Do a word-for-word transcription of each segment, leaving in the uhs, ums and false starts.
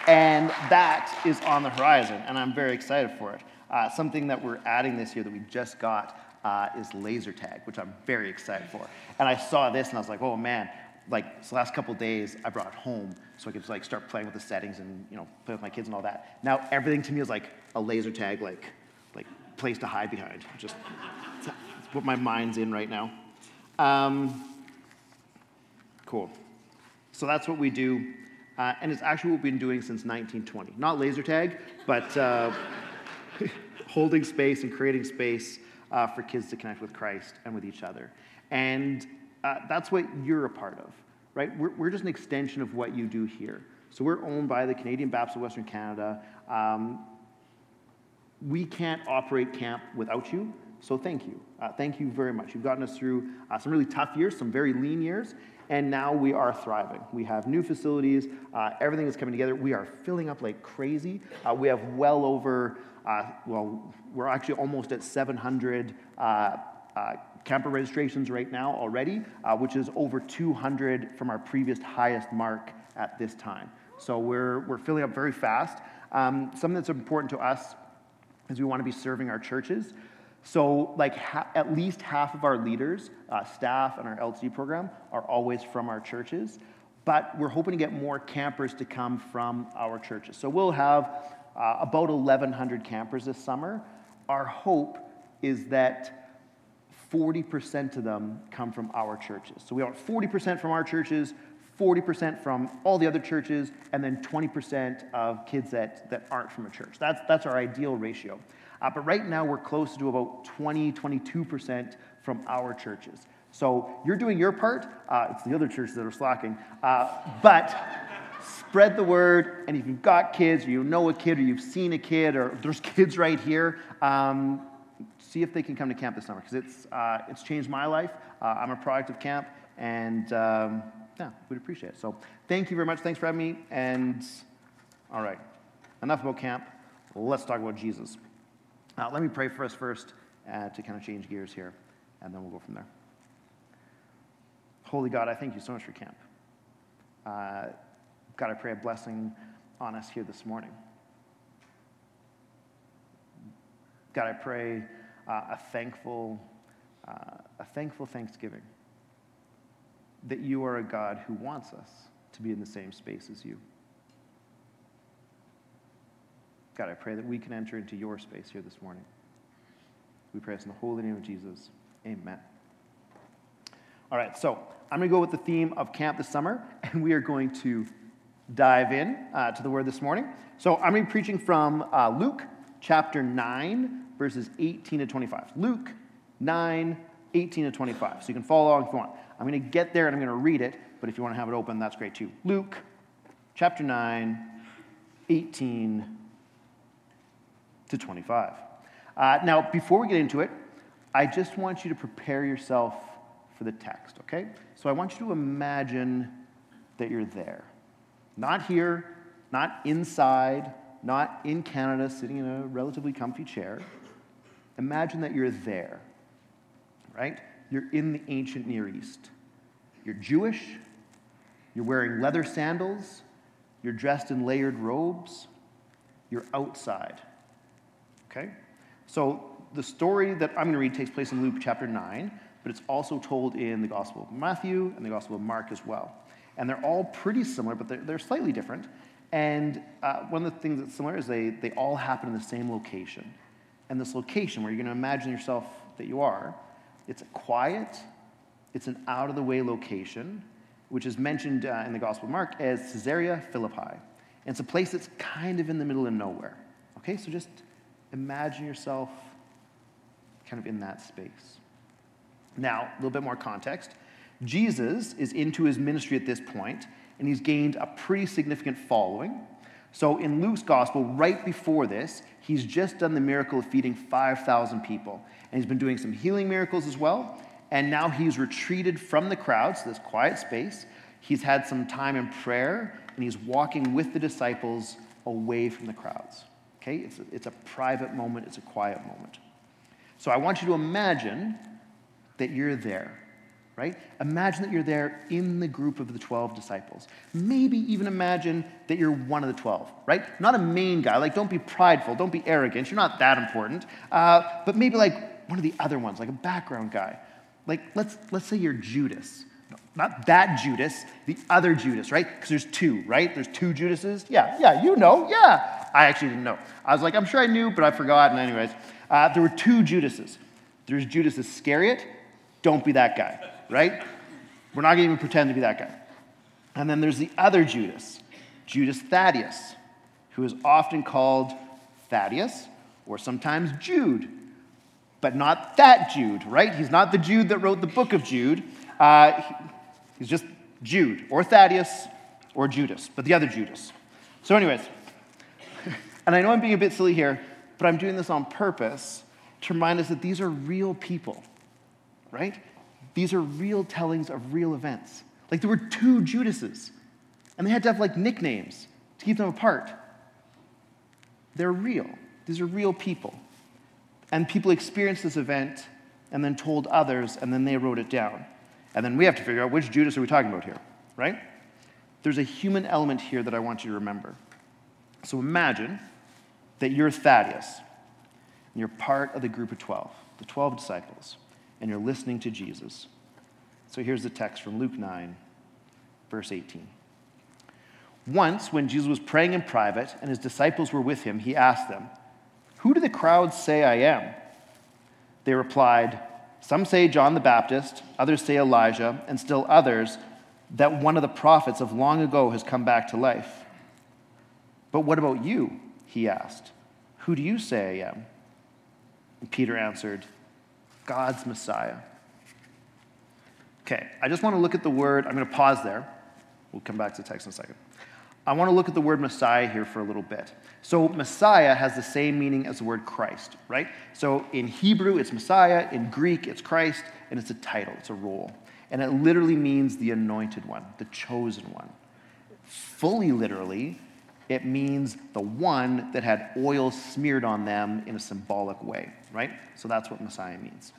And that is on the horizon, and I'm very excited for it. Uh, something that we're adding this year that we just got uh, is laser tag, which I'm very excited for. And I saw this, and I was like, oh man, like the last couple days, I brought it home so I could just, like start playing with the settings and you know play with my kids and all that. Now everything to me is like a laser tag, like like place to hide behind. Just it's what my mind's in right now. Um, cool. So that's what we do. Uh, and it's actually what we've been doing since nineteen twenty. Not laser tag, but uh, holding space and creating space uh, for kids to connect with Christ and with each other. And uh, that's what you're a part of, right? We're, we're just an extension of what you do here. So we're owned by the Canadian Baptist of Western Canada. Um, we can't operate camp without you, so thank you. Uh, thank you very much. You've gotten us through uh, some really tough years, some very lean years, and now we are thriving. We have new facilities. Uh, everything is coming together. We are filling up like crazy. Uh, we have well over, uh, well, we're actually almost at seven hundred uh, uh, camper registrations right now already, uh, which is over two hundred from our previous highest mark at this time. So we're, we're filling up very fast. Um, something that's important to us is we want to be serving our churches. So like ha- at least half of our leaders, uh, staff, and our L T D program are always from our churches, but we're hoping to get more campers to come from our churches. So we'll have uh, about eleven hundred campers this summer. Our hope is that forty percent of them come from our churches. So we want forty percent from our churches, forty percent from all the other churches, and then twenty percent of kids that, that aren't from a church. That's, that's our ideal ratio. Uh, but right now, we're close to about twenty, twenty-two percent from our churches. So you're doing your part. Uh, it's the other churches that are slacking. Uh, but spread the word, and if you've got kids, or you know a kid, or you've seen a kid, or there's kids right here, um, see if they can come to camp this summer, because it's, uh, it's changed my life. Uh, I'm a product of camp, and um, yeah, we'd appreciate it. So thank you very much. Thanks for having me. And all right, enough about camp. Let's talk about Jesus. Uh, let me pray for us first uh, to kind of change gears here, and then we'll go from there. Holy God, I thank you so much for camp. Uh, God, I pray a blessing on us here this morning. God, I pray uh, a thankful, uh, a thankful Thanksgiving that you are a God who wants us to be in the same space as you. God, I pray that we can enter into your space here this morning. We pray this in the holy name of Jesus. Amen. All right, so I'm going to go with the theme of camp this summer, and we are going to dive in uh, to the word this morning. So I'm going to be preaching from uh, Luke chapter nine, verses eighteen to twenty-five. Luke nine, eighteen to twenty-five. So you can follow along if you want. I'm going to get there and I'm going to read it, but if you want to have it open, that's great too. Luke chapter nine, eighteen to twenty-five. Uh, now, before we get into it, I just want you to prepare yourself for the text, okay? So I want you to imagine that you're there. Not here, not inside, not in Canada sitting in a relatively comfy chair. Imagine that you're there, right? You're in the ancient Near East. You're Jewish. You're wearing leather sandals. You're dressed in layered robes. You're outside. Okay? So the story that I'm going to read takes place in Luke chapter nine, but it's also told in the Gospel of Matthew and the Gospel of Mark as well. And they're all pretty similar, but they're, they're slightly different. And uh, one of the things that's similar is they, they all happen in the same location. And this location, where you're going to imagine yourself that you are, it's a quiet, it's an out-of-the-way location, which is mentioned uh, in the Gospel of Mark as Caesarea Philippi. And it's a place that's kind of in the middle of nowhere. Okay, so just imagine yourself kind of in that space. Now, a little bit more context. Jesus is into his ministry at this point, and he's gained a pretty significant following. So in Luke's gospel, right before this, he's just done the miracle of feeding five thousand people. And he's been doing some healing miracles as well. And now he's retreated from the crowds, this quiet space. He's had some time in prayer, and he's walking with the disciples away from the crowds. Okay, it's a, it's a private moment, it's a quiet moment. So I want you to imagine that you're there. right? Imagine that you're there in the group of the twelve disciples. Maybe even imagine that you're one of the twelve, right? Not a main guy. Like, don't be prideful. Don't be arrogant. You're not that important. Uh, but maybe like one of the other ones, like a background guy. Like, let's, let's say you're Judas. No, not that Judas, the other Judas, right? Because there's two, right? There's two Judases. Yeah, yeah, you know, yeah. I actually didn't know. I was like, I'm sure I knew, but I forgot. And anyways, uh, there were two Judases. There's Judas Iscariot. Don't be that guy, right? We're not going to even pretend to be that guy. And then there's the other Judas, Judas Thaddeus, who is often called Thaddeus or sometimes Jude, but not that Jude, right? He's not the Jude that wrote the book of Jude. Uh, he's just Jude or Thaddeus or Judas, but the other Judas. So anyways, and I know I'm being a bit silly here, but I'm doing this on purpose to remind us that these are real people, right? These are real tellings of real events. Like, there were two Judases, and they had to have like nicknames to keep them apart. They're real. These are real people. And people experienced this event and then told others, and then they wrote it down. And then we have to figure out which Judas are we talking about here, right? There's a human element here that I want you to remember. So imagine that you're Thaddeus, and you're part of the group of twelve, the twelve disciples, and you're listening to Jesus. So here's the text from Luke nine, verse eighteen. Once, when Jesus was praying in private and his disciples were with him, he asked them, "Who do the crowds say I am?" They replied, "Some say John the Baptist, others say Elijah, and still others that one of the prophets of long ago has come back to life." "But what about you?" he asked. "Who do you say I am?" And Peter answered, "God's Messiah." Okay, I just want to look at the word. I'm going to pause there. We'll come back to the text in a second. I want to look at the word Messiah here for a little bit. So Messiah has the same meaning as the word Christ, right? So in Hebrew, it's Messiah. In Greek, it's Christ. And it's a title. It's a role. And it literally means the anointed one, the chosen one. Fully literally, it means the one that had oil smeared on them in a symbolic way, right? So that's what Messiah means.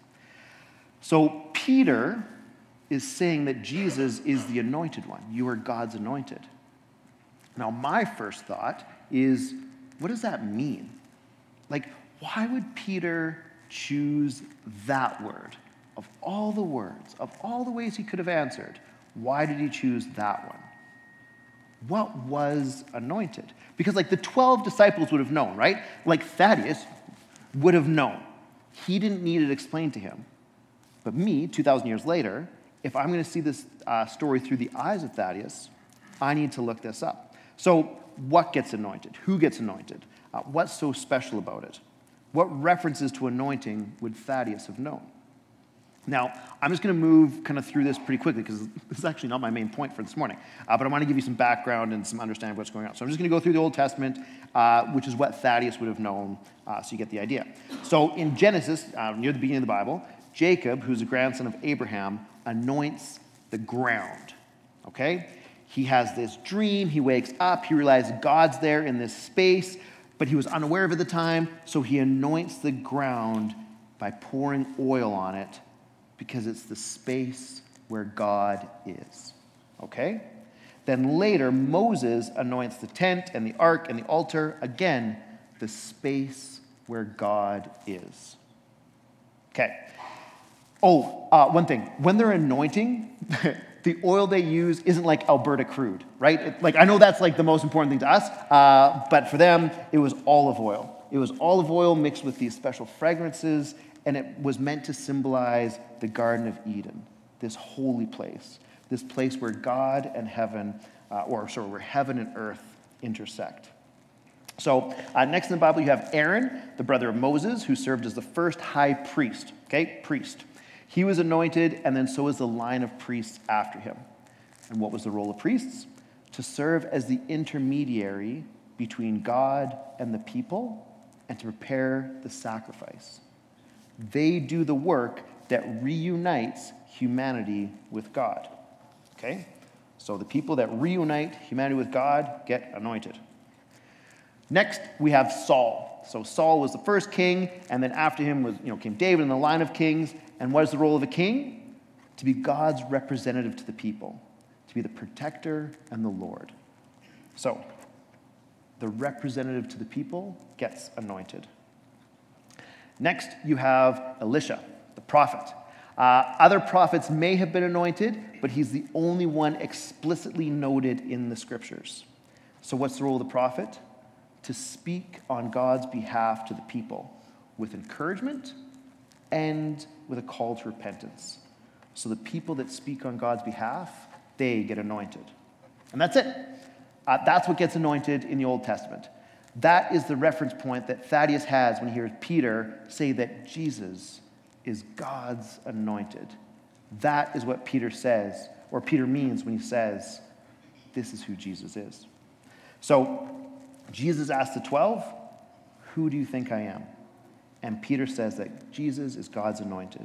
So Peter is saying that Jesus is the anointed one. You are God's anointed. Now, my first thought is, what does that mean? Like, why would Peter choose that word? Of all the words, of all the ways he could have answered, why did he choose that one? What was anointed? Because, like, the twelve disciples would have known, right? Like, Thaddeus would have known. He didn't need it explained to him. But me, two thousand years later, if I'm going to see this uh, story through the eyes of Thaddeus, I need to look this up. So what gets anointed? Who gets anointed? Uh, what's so special about it? What references to anointing would Thaddeus have known? Now, I'm just going to move kind of through this pretty quickly because this is actually not my main point for this morning. Uh, but I want to give you some background and some understanding of what's going on. So I'm just going to go through the Old Testament, uh, which is what Thaddeus would have known, uh, so you get the idea. So in Genesis, uh, near the beginning of the Bible, Jacob, who's a grandson of Abraham, anoints the ground, okay? He has this dream. He wakes up. He realizes God's there in this space, but he was unaware of it at the time, so he anoints the ground by pouring oil on it because it's the space where God is, okay? Then later, Moses anoints the tent and the ark and the altar, again, the space where God is. Okay. Oh, uh, one thing. When they're anointing, the oil they use isn't like Alberta crude, right? It, like, I know that's like the most important thing to us, uh, but for them, it was olive oil. It was olive oil mixed with these special fragrances, and it was meant to symbolize the Garden of Eden, this holy place, this place where God and heaven, uh, or sorry, where heaven and earth intersect. So uh, next in the Bible, you have Aaron, the brother of Moses, who served as the first high priest, okay, priest. He was anointed, and then so was the line of priests after him. And what was the role of priests? To serve as the intermediary between God and the people and to prepare the sacrifice. They do the work that reunites humanity with God. Okay? So the people that reunite humanity with God get anointed. Next, we have Saul. So Saul was the first king, and then after him was, you know, came David in the line of kings. And what is the role of a king? to be God's representative to the people, to be the protector and the Lord. So, the representative to the people gets anointed. Next, you have Elisha, the prophet. Uh, other prophets may have been anointed, but he's the only one explicitly noted in the scriptures. So what's the role of the prophet? To speak on God's behalf to the people with encouragement and with a call to repentance. So the people that speak on God's behalf, they get anointed. And that's it. Uh, that's what gets anointed in the Old Testament. That is the reference point that Thaddeus has when he hears Peter say that Jesus is God's anointed. That is what Peter says, or Peter means when he says, this is who Jesus is. So Jesus asked the twelve, who do you think I am? And Peter says that Jesus is God's anointed.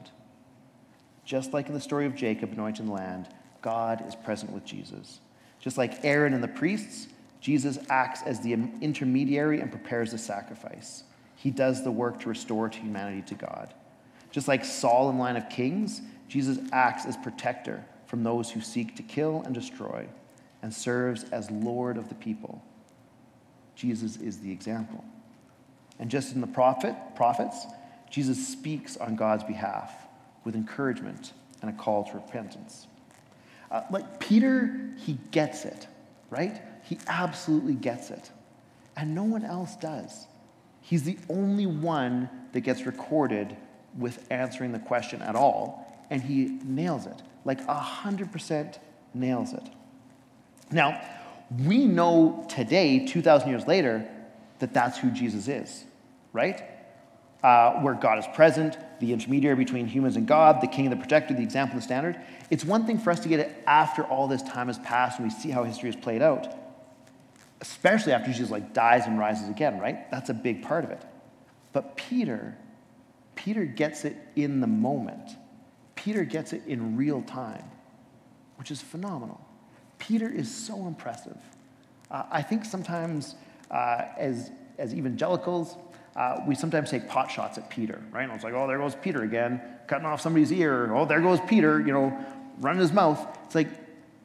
Just like in the story of Jacob anointing the land, God is present with Jesus. Just like Aaron and the priests, Jesus acts as the intermediary and prepares the sacrifice. He does the work to restore to humanity to God. Just like Saul in line of kings, Jesus acts as protector from those who seek to kill and destroy, and serves as Lord of the people. Jesus is the example. And just in the prophet, prophets, Jesus speaks on God's behalf with encouragement and a call to repentance. Uh, like Peter, he gets it, right? He absolutely gets it. And no one else does. He's the only one that gets recorded with answering the question at all, and he nails it. Like one hundred percent nails it. Now, we know today, two thousand years later, that that's who Jesus is, right? Uh, where God is present, the intermediary between humans and God, the king, the protector, the example, the standard. It's one thing for us to get it after all this time has passed and we see how history has played out, especially after Jesus like dies and rises again, right? That's a big part of it. But Peter, Peter gets it in the moment. Peter gets it in real time, which is phenomenal. Peter is so impressive. Uh, I think sometimes uh, as, as evangelicals, uh, we sometimes take pot shots at Peter, right? And it's like, oh, there goes Peter again, cutting off somebody's ear. Oh, there goes Peter, you know, running his mouth. It's like,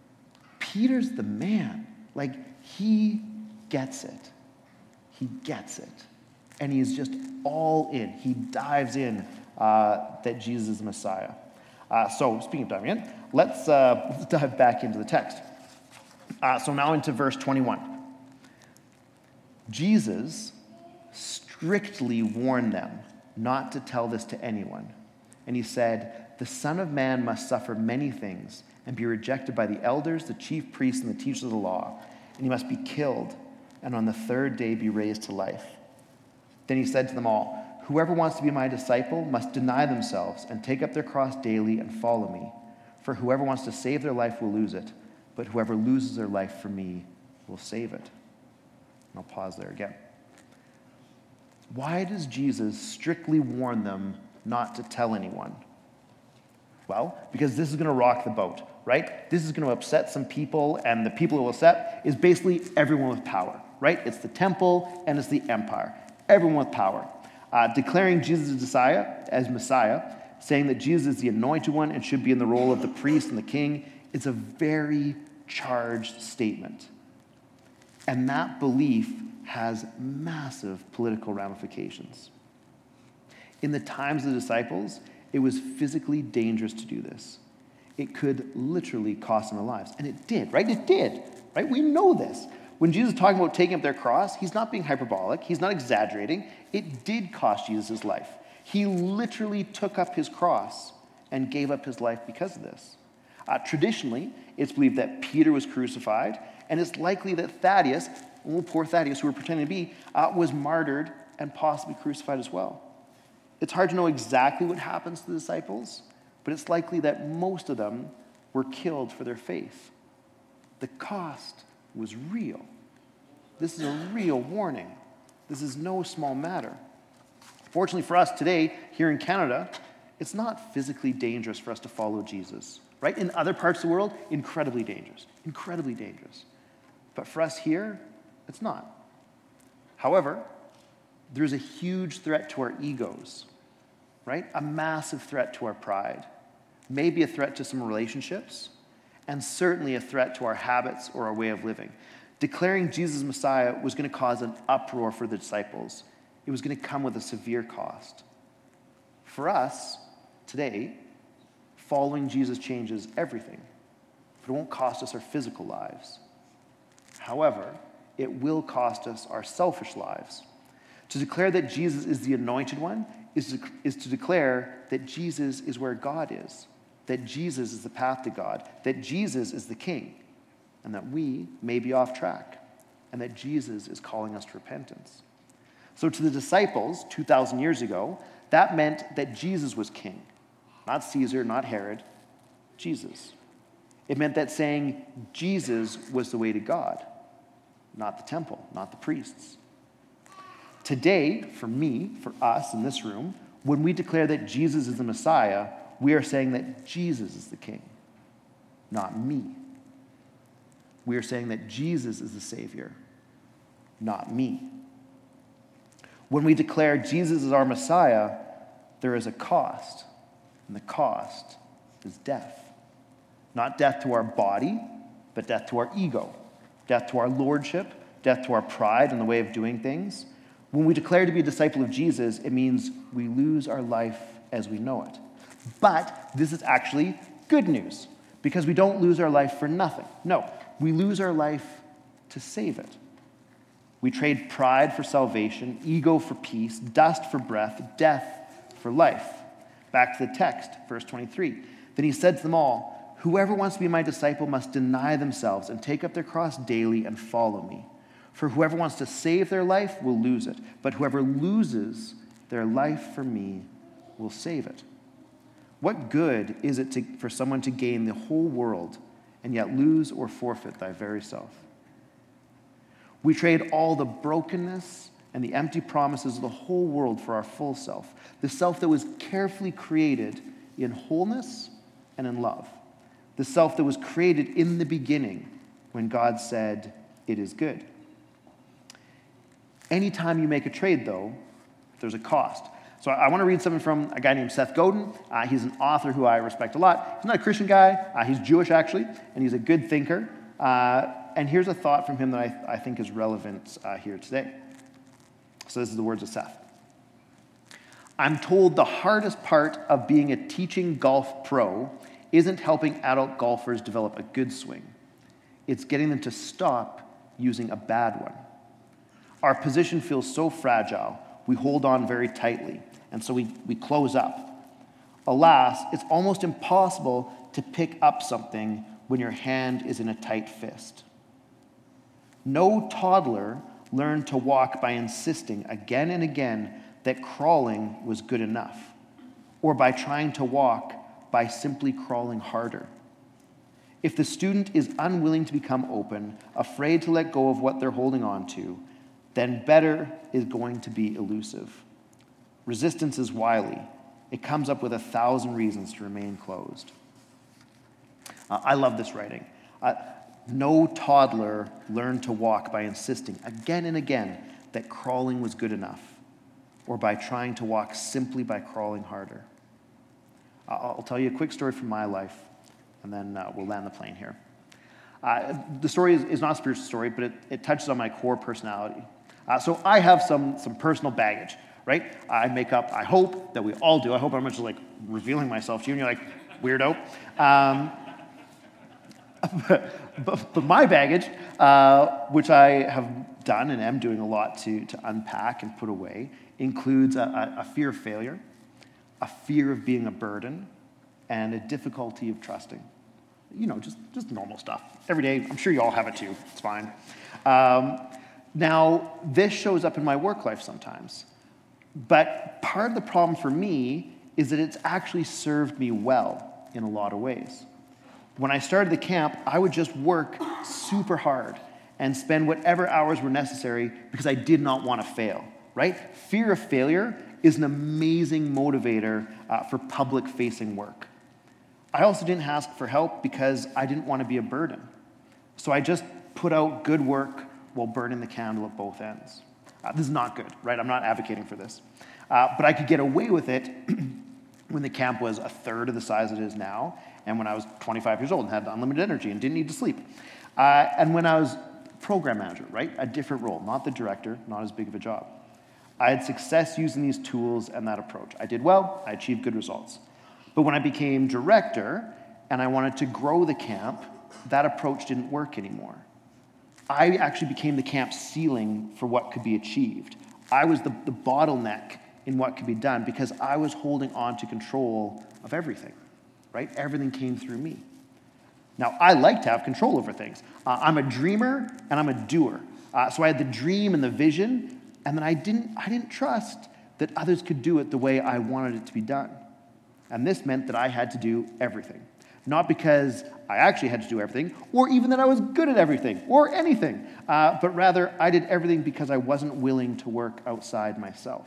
Peter's the man. Like, he gets it. He gets it. And he is just all in. He dives in uh, that Jesus is the Messiah. Uh, so, speaking of diving in, let's, uh, let's dive back into the text. Uh, so now into verse twenty-one. Jesus strictly warned them not to tell this to anyone. And he said, the Son of Man must suffer many things and be rejected by the elders, the chief priests, and the teachers of the law. And he must be killed, and on the third day be raised to life. Then he said to them all, whoever wants to be my disciple must deny themselves and take up their cross daily and follow me. For whoever wants to save their life will lose it, but whoever loses their life for me will save it. And I'll pause there again. Why does Jesus strictly warn them not to tell anyone? Well, because this is going to rock the boat, right? This is going to upset some people, and the people it will upset is basically everyone with power, right? It's the temple and it's the empire. Everyone with power. Uh, declaring Jesus as Messiah, as Messiah, saying that Jesus is the anointed one and should be in the role of the priest and the king, it's a very charged statement. And that belief has massive political ramifications. In the times of the disciples, it was physically dangerous to do this. It could literally cost them their lives. And it did, right? It did, right? We know this. When Jesus is talking about taking up their cross, he's not being hyperbolic. He's not exaggerating. It did cost Jesus his life. He literally took up his cross and gave up his life because of this. Uh, traditionally, it's believed that Peter was crucified, and it's likely that Thaddeus, oh, poor Thaddeus, who we're pretending to be, uh, was martyred and possibly crucified as well. It's hard to know exactly what happens to the disciples, but it's likely that most of them were killed for their faith. The cost was real. This is a real warning. This is no small matter. Fortunately for us today, here in Canada, it's not physically dangerous for us to follow Jesus, right? In other parts of the world, incredibly dangerous, incredibly dangerous. But for us here, it's not. However, there's a huge threat to our egos, right? A massive threat to our pride. may be a threat to some relationships, and certainly a threat to our habits or our way of living. Declaring Jesus Messiah was going to cause an uproar for the disciples. It was going to come with a severe cost. For us, today, following Jesus changes everything, but it won't cost us our physical lives. However, it will cost us our selfish lives. To declare that Jesus is the anointed one is to, is to declare that Jesus is where God is, that Jesus is the path to God, that Jesus is the King, and that we may be off track, and that Jesus is calling us to repentance. So to the disciples two thousand years ago, that meant that Jesus was king. Not Caesar, not Herod, Jesus. It meant that saying Jesus was the way to God, not the temple, not the priests. Today, for me, for us in this room, when we declare that Jesus is the Messiah, we are saying that Jesus is the king, not me. We are saying that Jesus is the Savior, not me. When we declare Jesus is our Messiah, there is a cost, and the cost is death. Not death to our body, but death to our ego, death to our lordship, death to our pride and the way of doing things. When we declare to be a disciple of Jesus, it means we lose our life as we know it. But this is actually good news, because we don't lose our life for nothing. No, we lose our life to save it. We trade pride for salvation, ego for peace, dust for breath, death for life. Back to the text, verse twenty-three. Then he said to them all, "Whoever wants to be my disciple must deny themselves and take up their cross daily and follow me. For whoever wants to save their life will lose it, but whoever loses their life for me will save it." What good is it to, for someone to gain the whole world and yet lose or forfeit thy very self? We trade all the brokenness and the empty promises of the whole world for our full self, the self that was carefully created in wholeness and in love, the self that was created in the beginning when God said, "It is good." Anytime you make a trade, though, there's a cost. So I want to read something from a guy named Seth Godin. Uh, he's an author who I respect a lot. He's not a Christian guy. Uh, he's Jewish, actually, and he's a good thinker. Uh, and here's a thought from him that I, I think is relevant uh, here today. So this is the words of Seth. "I'm told the hardest part of being a teaching golf pro isn't helping adult golfers develop a good swing. It's getting them to stop using a bad one. Our position feels so fragile, we hold on very tightly, and so we, we close up. Alas, it's almost impossible to pick up something when your hand is in a tight fist. No toddler learned to walk by insisting again and again that crawling was good enough, or by trying to walk by simply crawling harder. If the student is unwilling to become open, afraid to let go of what they're holding on to, then better is going to be elusive. Resistance is wily. It comes up with a thousand reasons to remain closed." Uh, I love this writing. Uh, no toddler learned to walk by insisting again and again that crawling was good enough, or by trying to walk simply by crawling harder. Uh, I'll tell you a quick story from my life, and then uh, we'll land the plane here. Uh, the story is, is not a spiritual story, but it, it touches on my core personality. Uh, so I have some, some personal baggage, right? I make up, I hope that we all do. I hope I'm just like revealing myself to you, and you're like, weirdo. Um, but, but, but my baggage, uh, which I have done and am doing a lot to, to unpack and put away, includes a, a, a fear of failure, a fear of being a burden, and a difficulty of trusting. You know, just, just normal stuff. Every day, I'm sure you all have it too. It's fine. Um, now, this shows up in my work life sometimes. But part of the problem for me is that it's actually served me well in a lot of ways. When I started the camp, I would just work super hard and spend whatever hours were necessary because I did not want to fail, right? Fear of failure is an amazing motivator uh, for public-facing work. I also didn't ask for help because I didn't want to be a burden. So I just put out good work while burning the candle at both ends. Uh, this is not good, right? I'm not advocating for this. Uh, but I could get away with it when the camp was a third of the size it is now, and when I was twenty-five years old and had unlimited energy and didn't need to sleep. Uh, and when I was program manager, right? A different role, not the director, not as big of a job. I had success using these tools and that approach. I did well, I achieved good results. But when I became director and I wanted to grow the camp, that approach didn't work anymore. I actually became the camp ceiling for what could be achieved. I was the, the bottleneck in what could be done because I was holding on to control of everything, right? Everything came through me. Now, I like to have control over things. Uh, I'm a dreamer and I'm a doer. Uh, so I had the dream and the vision, and then I didn't, I didn't trust that others could do it the way I wanted it to be done. And this meant that I had to do everything. Not because I actually had to do everything, or even that I was good at everything, or anything, uh, but rather I did everything because I wasn't willing to work outside myself.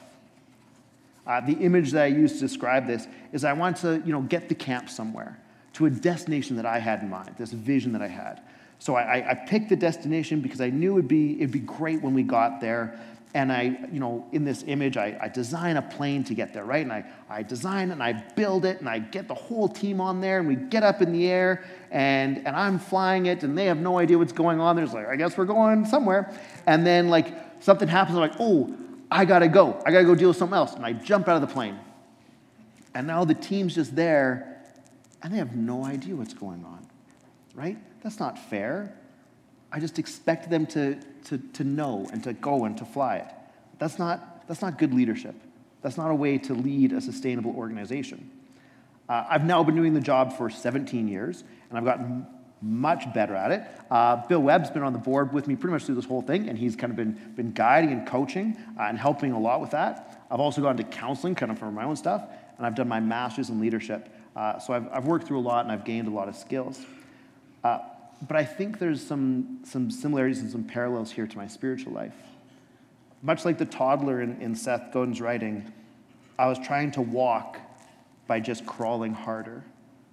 Uh, the image that I use to describe this is I want to, you know, get the camp somewhere, to a destination that I had in mind, this vision that I had. So I, I picked the destination because I knew it'd be, it'd be great when we got there. And I, you know, in this image, I, I design a plane to get there, right? And I, I design it and I build it and I get the whole team on there and we get up in the air and, and I'm flying it and they have no idea what's going on. There's like, I guess we're going somewhere. And then like something happens, I'm like, oh, I gotta go. I gotta go deal with something else. And I jump out of the plane. And now the team's just there and they have no idea what's going on, right? That's not fair. I just expect them to, to, to know and to go and to fly it. That's not, that's not good leadership. That's not a way to lead a sustainable organization. Uh, I've now been doing the job for seventeen years, and I've gotten much better at it. Uh, Bill Webb's been on the board with me pretty much through this whole thing, and he's kind of been, been guiding and coaching uh, and helping a lot with that. I've also gone to counseling kind of for my own stuff, and I've done my master's in leadership. Uh, so I've, I've worked through a lot, and I've gained a lot of skills. Uh, But I think there's some, some similarities and some parallels here to my spiritual life. Much like the toddler in, in Seth Godin's writing, I was trying to walk by just crawling harder.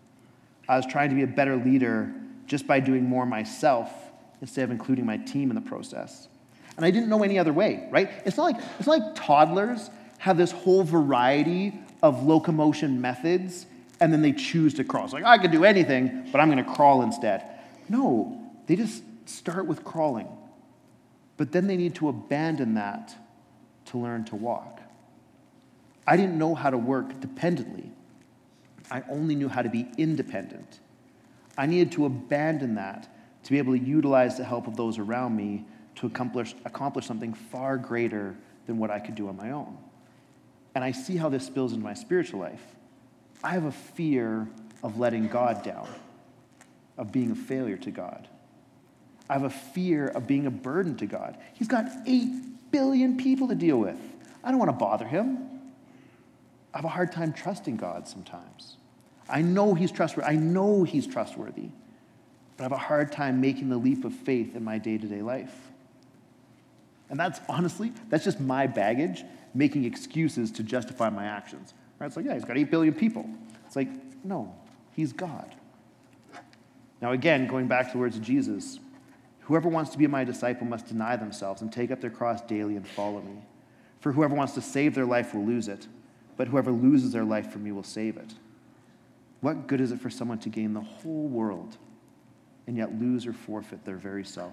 I was trying to be a better leader just by doing more myself instead of including my team in the process. And I didn't know any other way, right? It's not like, it's not like toddlers have this whole variety of locomotion methods and then they choose to crawl. It's like, I could do anything, but I'm going to crawl instead. No, they just start with crawling. But then they need to abandon that to learn to walk. I didn't know how to work dependently. I only knew how to be independent. I needed to abandon that to be able to utilize the help of those around me to accomplish, accomplish something far greater than what I could do on my own. And I see how this spills into my spiritual life. I have a fear of letting God down, of being a failure to God. I have a fear of being a burden to God. He's got eight billion people to deal with. I don't want to bother him. I have a hard time trusting God sometimes. I know he's trustworthy. I know he's trustworthy. But I have a hard time making the leap of faith in my day-to-day life. And that's honestly, that's just my baggage, making excuses to justify my actions. Right? It's like, yeah, he's got eight billion people. It's like, no, he's God. Now again, going back to the words of Jesus, whoever wants to be my disciple must deny themselves and take up their cross daily and follow me. For whoever wants to save their life will lose it, but whoever loses their life for me will save it. What good is it for someone to gain the whole world and yet lose or forfeit their very self?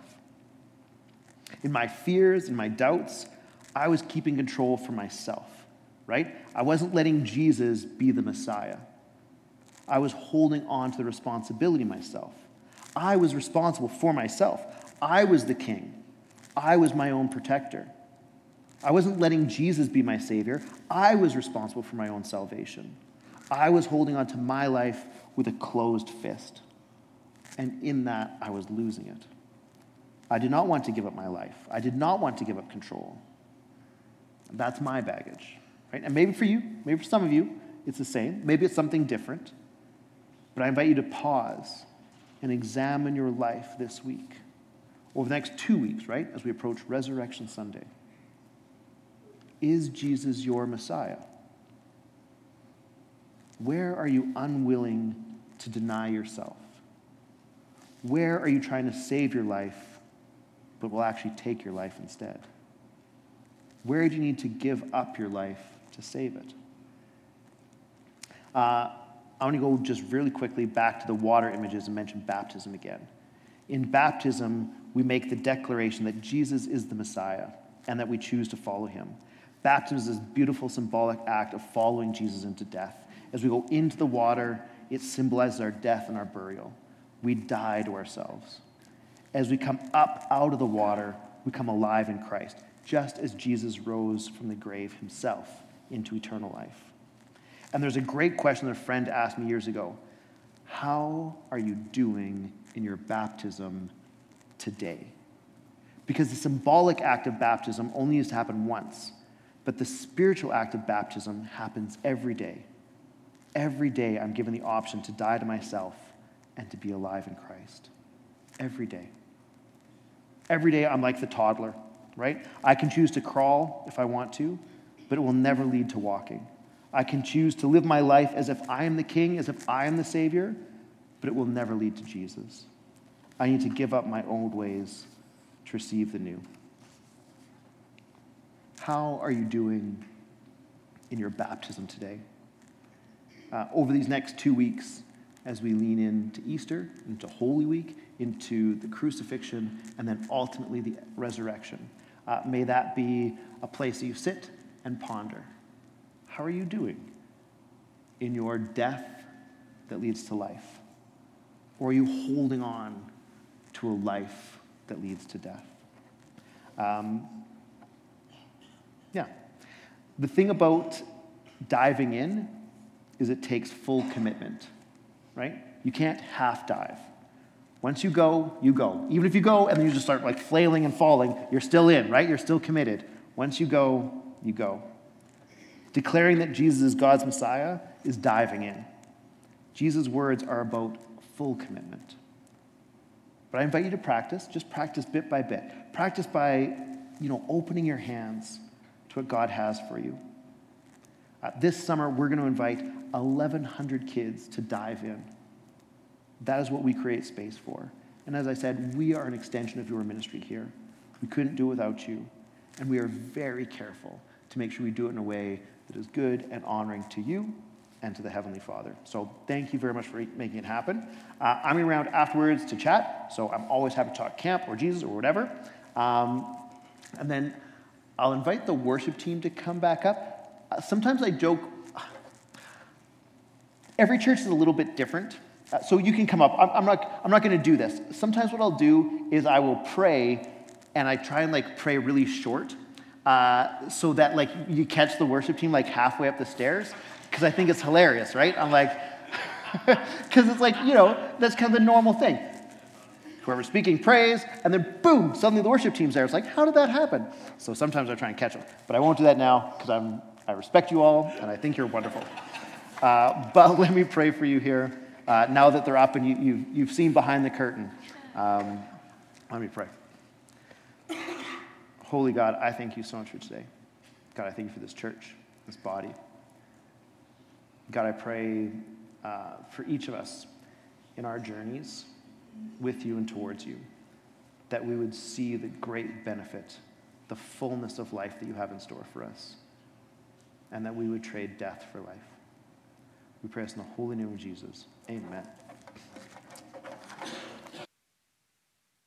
In my fears and my doubts, I was keeping control for myself, right? I wasn't letting Jesus be the Messiah. I was holding on to the responsibility myself. I was responsible for myself. I was the king. I was my own protector. I wasn't letting Jesus be my savior. I was responsible for my own salvation. I was holding on to my life with a closed fist. And in that, I was losing it. I did not want to give up my life. I did not want to give up control. That's my baggage, right? And maybe for you, maybe for some of you, it's the same. Maybe it's something different. But I invite you to pause and examine your life this week, over the next two weeks, right, as we approach Resurrection Sunday. Is Jesus your Messiah? Where are you unwilling to deny yourself? Where are you trying to save your life, but will actually take your life instead? Where do you need to give up your life to save it? Uh, I want to go just really quickly back to the water images and mention baptism again. In baptism, we make the declaration that Jesus is the Messiah and that we choose to follow him. Baptism is this beautiful symbolic act of following Jesus into death. As we go into the water, it symbolizes our death and our burial. We die to ourselves. As we come up out of the water, we come alive in Christ, just as Jesus rose from the grave himself into eternal life. And there's a great question that a friend asked me years ago. How are you doing in your baptism today? Because the symbolic act of baptism only used to happen once, but the spiritual act of baptism happens every day. Every day I'm given the option to die to myself and to be alive in Christ. Every day. Every day I'm like the toddler, right? I can choose to crawl if I want to, but it will never lead to walking. I can choose to live my life as if I am the king, as if I am the savior, but it will never lead to Jesus. I need to give up my old ways to receive the new. How are you doing in your baptism today? Uh, over these next two weeks, as we lean into Easter, into Holy Week, into the crucifixion, and then ultimately the resurrection, uh, may that be a place that you sit and ponder. How are you doing in your death that leads to life? Or are you holding on to a life that leads to death? Um, yeah. The thing about diving in is it takes full commitment, right? You can't half dive. Once you go, you go. Even if you go and then you just start like flailing and falling, you're still in, right? You're still committed. Once you go, you go. Declaring that Jesus is God's Messiah is diving in. Jesus' words are about full commitment. But I invite you to practice. Just practice bit by bit. Practice by, you know, opening your hands to what God has for you. Uh, this summer, we're going to invite eleven hundred kids to dive in. That is what we create space for. And as I said, we are an extension of your ministry here. We couldn't do it without you. And we are very careful to make sure we do it in a way that is good and honoring to you and to the Heavenly Father. So thank you very much for making it happen. Uh, I'm around afterwards to chat, so I'm always happy to talk camp or Jesus or whatever. Um, and then I'll invite the worship team to come back up. Uh, sometimes I joke, every church is a little bit different. Uh, so you can come up. I'm, I'm not, I'm not going to do this. Sometimes what I'll do is I will pray, and I try and like pray really short. Uh, so that like you catch the worship team like halfway up the stairs, because I think it's hilarious, right? I'm like, because it's like, you know, that's kind of the normal thing. Whoever's speaking prays, and then boom, suddenly the worship team's there. It's like, how did that happen? So sometimes I try and catch them, but I won't do that now because I'm I respect you all, and I think you're wonderful. Uh, but let me pray for you here. Uh, now that they're up and you, you've, you've seen behind the curtain, um, let me pray. Holy God, I thank you so much for today. God, I thank you for this church, this body. God, I pray uh, for each of us in our journeys with you and towards you, that we would see the great benefit, the fullness of life that you have in store for us, and that we would trade death for life. We pray this in the holy name of Jesus. Amen.